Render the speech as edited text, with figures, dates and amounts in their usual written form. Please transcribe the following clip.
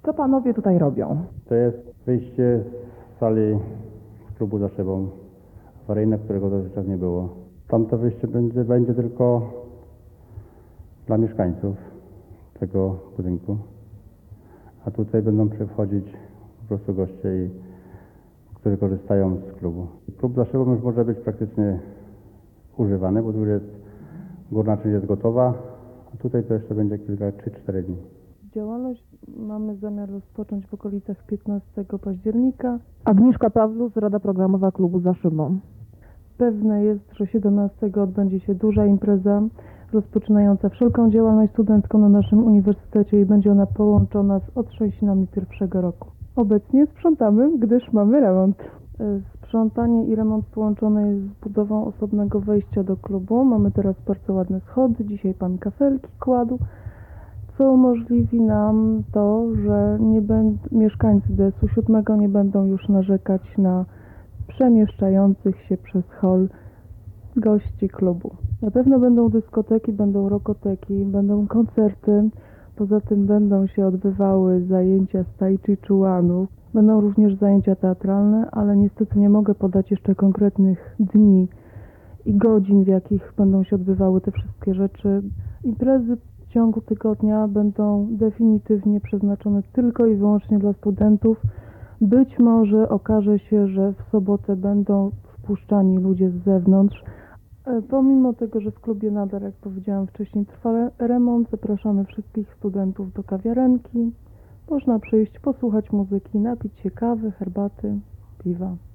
Co panowie tutaj robią? To jest wyjście z sali klubu za szybą, awaryjne, którego dotychczas nie było. Tamto wyjście będzie tylko dla mieszkańców tego budynku, a tutaj będą przychodzić po prostu goście, którzy korzystają z klubu. Klub za szybą już może być praktycznie używany, bo tu jest górna część jest gotowa, a tutaj to jeszcze będzie kilka, 3-4 dni. Działalność mamy zamiar rozpocząć w okolicach 15 października. Agnieszka Pawlus, Rada Programowa Klubu za szybą. Pewne jest, że 17 odbędzie się duża impreza rozpoczynająca wszelką działalność studencką na naszym uniwersytecie i będzie ona połączona z otrzęsinami pierwszego roku. Obecnie sprzątamy, gdyż mamy remont. Sprzątanie i remont połączone jest z budową osobnego wejścia do klubu. Mamy teraz bardzo ładne schody, dzisiaj pan kafelki kładł, co umożliwi nam to, że mieszkańcy DS-u 7 nie będą już narzekać na przemieszczających się przez hol gości klubu. Na pewno będą dyskoteki, będą rokoteki, będą koncerty, poza tym będą się odbywały zajęcia z tai chi chuanu, będą również zajęcia teatralne, ale niestety nie mogę podać jeszcze konkretnych dni i godzin, w jakich będą się odbywały te wszystkie rzeczy. Imprezy w ciągu tygodnia będą definitywnie przeznaczone tylko i wyłącznie dla studentów. Być może okaże się, że w sobotę będą wpuszczani ludzie z zewnątrz. Pomimo tego, że w klubie nadal, jak powiedziałam wcześniej, trwa remont, zapraszamy wszystkich studentów do kawiarenki. Można przyjść, posłuchać muzyki, napić się kawy, herbaty, piwa.